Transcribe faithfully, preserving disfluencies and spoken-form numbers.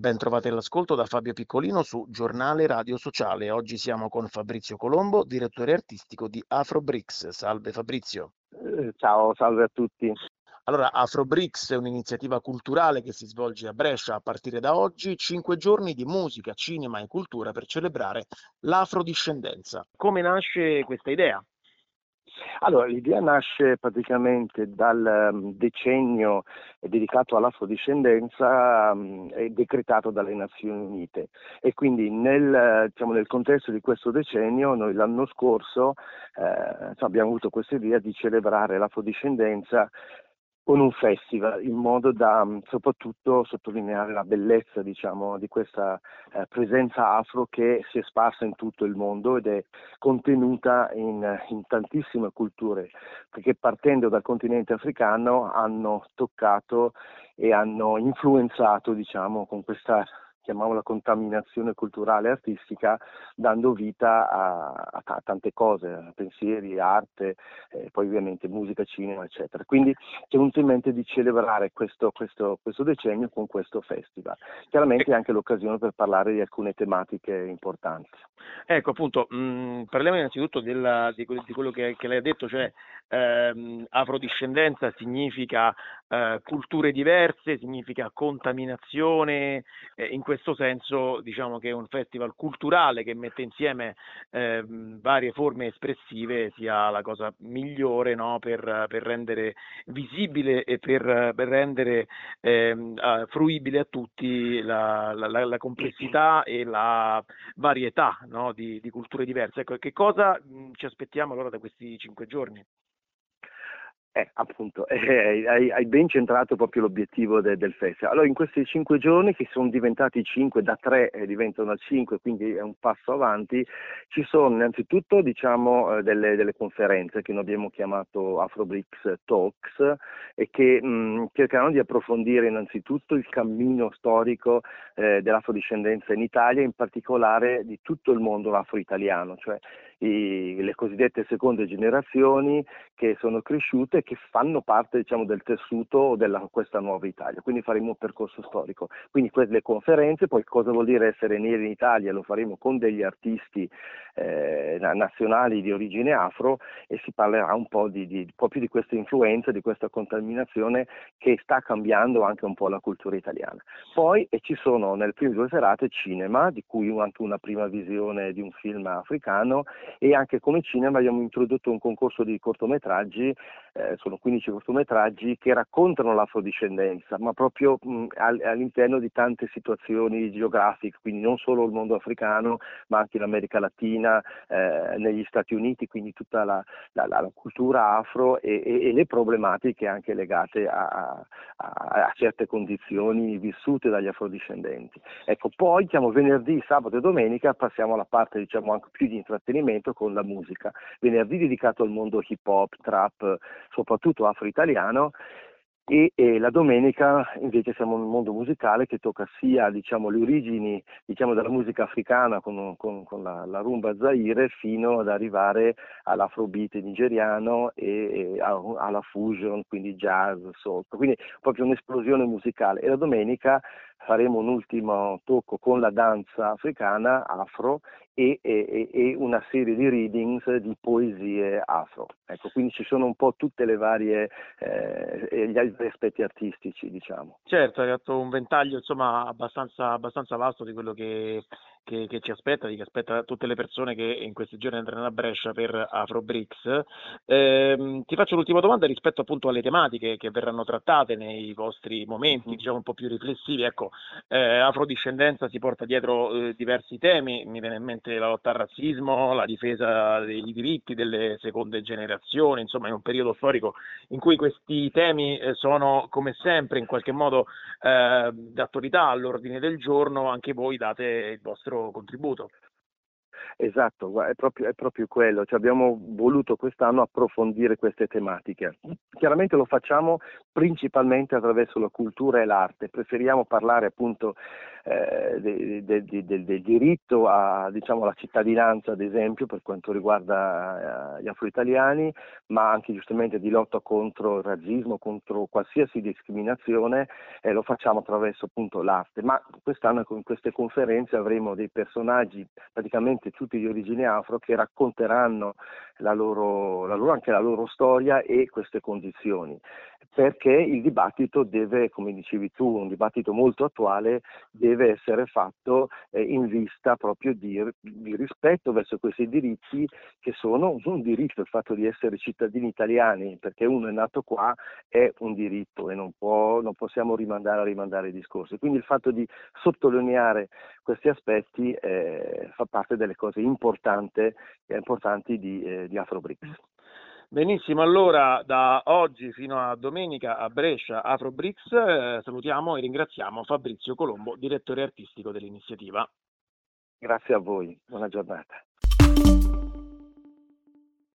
Ben trovati all'ascolto da Fabio Piccolino su Giornale Radio Sociale. Oggi siamo con Fabrizio Colombo, direttore artistico di Afrobricks. Salve Fabrizio. Eh, Ciao, salve a tutti. Allora, Afrobricks è un'iniziativa culturale che si svolge a Brescia a partire da oggi, cinque giorni di musica, cinema e cultura per celebrare l'afrodiscendenza. Come nasce questa idea? Allora, l'idea nasce praticamente dal um, decennio dedicato all'afrodiscendenza um, e decretato dalle Nazioni Unite, e quindi nel, diciamo, nel contesto di questo decennio noi l'anno scorso eh, abbiamo avuto questa idea di celebrare l'afrodiscendenza con un festival, in modo da um, soprattutto sottolineare la bellezza, diciamo, di questa eh, presenza afro che si è sparsa in tutto il mondo ed è contenuta in, in tantissime culture, perché partendo dal continente africano hanno toccato e hanno influenzato, diciamo, con questa, chiamiamola, contaminazione culturale e artistica, dando vita a, a, a tante cose, a pensieri, arte, eh, poi ovviamente musica, cinema, eccetera. Quindi ci è venuto in mente di celebrare questo, questo, questo decennio con questo festival. Chiaramente è anche l'occasione per parlare di alcune tematiche importanti. Ecco, appunto, mh, parliamo innanzitutto della, di, que- di quello che, che lei ha detto, cioè ehm, afrodiscendenza significa eh, culture diverse, significa contaminazione, eh, in questo senso diciamo che è un festival culturale che mette insieme ehm, varie forme espressive, sia la cosa migliore, no, per, per rendere visibile e per, per rendere ehm, eh, fruibile a tutti la, la, la la complessità e la varietà, no, di, di culture diverse. Ecco, che cosa mh, ci aspettiamo allora da questi cinque giorni? Eh, appunto, eh, hai, hai ben centrato proprio l'obiettivo de, del festival. Allora, in questi cinque giorni, che sono diventati cinque, da tre e diventano cinque, quindi è un passo avanti, ci sono innanzitutto, diciamo, eh, delle, delle conferenze che noi abbiamo chiamato Afrobricks Talks, e che mh, cercheranno di approfondire innanzitutto il cammino storico eh, dell'afrodiscendenza in Italia, in particolare di tutto il mondo afro-italiano, cioè i, le cosiddette seconde generazioni che sono cresciute e che fanno parte, diciamo, del tessuto della questa nuova Italia. Quindi faremo un percorso storico. Quindi quelle conferenze, poi cosa vuol dire essere neri in Italia, lo faremo con degli artisti eh, nazionali di origine afro, e si parlerà un po' di, di, proprio di questa influenza, di questa contaminazione che sta cambiando anche un po' la cultura italiana. Poi e ci sono nelle prime due serate cinema, di cui anche una prima visione di un film africano, e anche come cinema abbiamo introdotto un concorso di cortometraggi, eh, sono quindici cortometraggi che raccontano l'afrodiscendenza, ma proprio mh, all'interno di tante situazioni geografiche, quindi non solo il mondo africano, ma anche l'America Latina, eh, negli Stati Uniti, quindi tutta la, la, la cultura afro e, e, e le problematiche anche legate a, a, a certe condizioni vissute dagli afrodiscendenti. Ecco, poi diciamo, venerdì, sabato e domenica passiamo alla parte, diciamo, anche più di intrattenimento con la musica. Venerdì dedicato al mondo hip hop, trap, soprattutto afro-italiano, e, e la domenica invece siamo in un mondo musicale che tocca sia, diciamo, le origini, diciamo, della musica africana con, con, con la, la rumba zaire, fino ad arrivare all'afrobeat nigeriano e, e a, alla fusion, quindi jazz, soul, quindi proprio un'esplosione musicale. E la domenica faremo un ultimo tocco con la danza africana, afro, e, e, e una serie di readings di poesie afro. Ecco, quindi ci sono un po' tutte le varie eh, gli altri aspetti artistici, diciamo. Certo, hai fatto un ventaglio insomma abbastanza, abbastanza vasto di quello che, che, che ci aspetta, di che aspetta tutte le persone che in questi giorni andranno a Brescia per Afrobricks. Ehm, ti faccio l'ultima domanda rispetto appunto alle tematiche che verranno trattate nei vostri momenti, diciamo un po' più riflessivi. Ecco, eh, afrodiscendenza si porta dietro eh, diversi temi, mi viene in mente la lotta al razzismo, la difesa dei diritti delle seconde generazioni, insomma è un periodo storico in cui questi temi eh, sono come sempre in qualche modo eh, d'attualità all'ordine del giorno. Anche voi date il vostro contributo. Esatto, gua- è proprio, è proprio quello, cioè abbiamo voluto quest'anno approfondire queste tematiche. Chiaramente lo facciamo principalmente attraverso la cultura e l'arte, preferiamo parlare appunto eh, de, de, de, de, del diritto a, diciamo, alla cittadinanza, ad esempio, per quanto riguarda eh, gli afroitaliani, ma anche giustamente di lotta contro il razzismo, contro qualsiasi discriminazione, e lo facciamo attraverso appunto l'arte. Ma quest'anno con queste conferenze avremo dei personaggi, praticamente tutti di origine afro, che racconteranno la loro, la loro, anche la loro storia e queste condizioni, perché il dibattito deve, come dicevi tu, un dibattito molto attuale, deve essere fatto eh, in vista proprio di, di rispetto verso questi diritti, che sono un diritto. Il fatto di essere cittadini italiani, perché uno è nato qua, è un diritto, e non, può, non possiamo rimandare a rimandare i discorsi. Quindi il fatto di sottolineare questi aspetti eh, fa parte delle cose importanti, eh, importanti di, eh, di Afrobricks. Benissimo, allora da oggi fino a domenica a Brescia Afrobricks, eh, salutiamo e ringraziamo Fabrizio Colombo, direttore artistico dell'iniziativa. Grazie a voi, buona giornata.